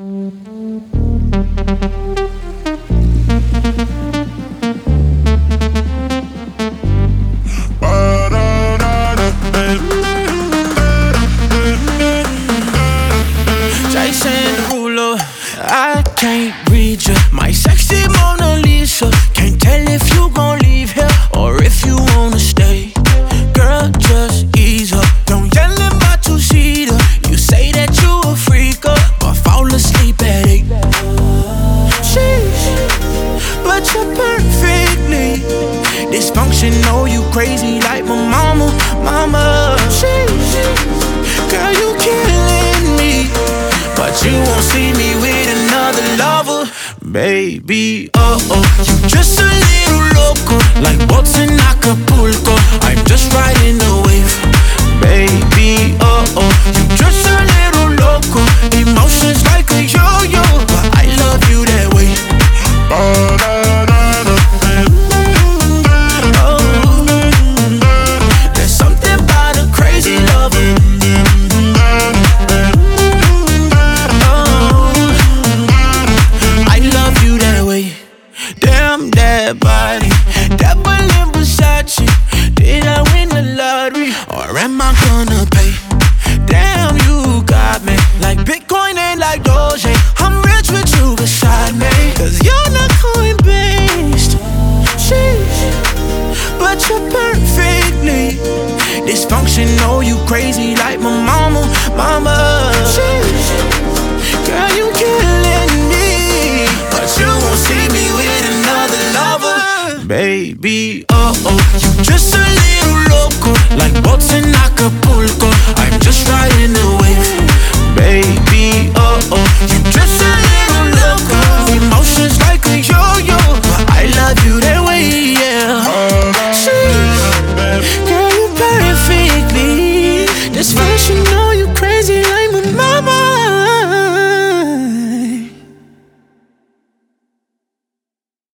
Jason Derulo, I can't read you. My sexy Mona Lisa. Can't tell if you gon' leave here or if you wanna stay. Girl, just ease up. Don't yell in my two-seater. You say that you a freak up, but fall asleep at 8. Sheesh, but you're perfectly dysfunctional. You crazy like my mama. Sheesh, girl, you killing me, but you won't see me with another lover. Baby, you just a little loco, like boats in Acapulco. I'm just riding the wave. Baby, you just a little loco, emotions like a yo-yo, but I love you that way. There's something about a crazy lover. Damn that body, double in Versace. Did I win the lottery, or am I gonna pay? Damn, you got me like Bitcoin and like Doge. I'm rich with you beside me, cause you're not coin-based. Sheesh, but you're perfectly dysfunctional. You crazy like my mama. Sheesh, girl, you killing me, but you won't see me with another lover. Baby, you just a little loco, like boats in Acapulco. I'm just riding the wave. Baby,